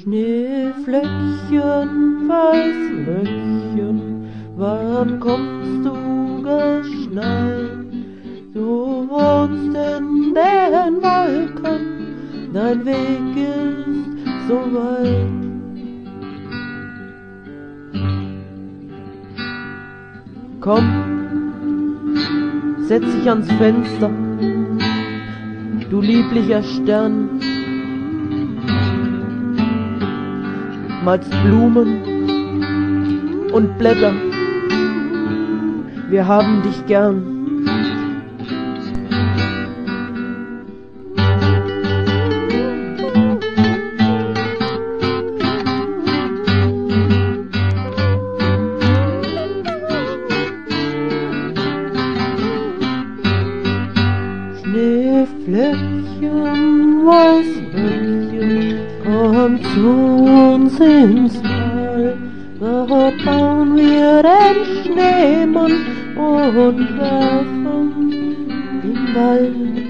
Schneeflöckchen, Weißröckchen, wann kommst du geschneit? Du wohnst in den Wolken, dein Weg ist so weit. Komm, setz dich ans Fenster, du lieblicher Stern. Malst Blumen und Blätter, wir haben dich gern. Schneeflöckchen, Weißröckchen, komm zu uns ins Tal. Da bauen wir den Schneemann und werfen den Ball.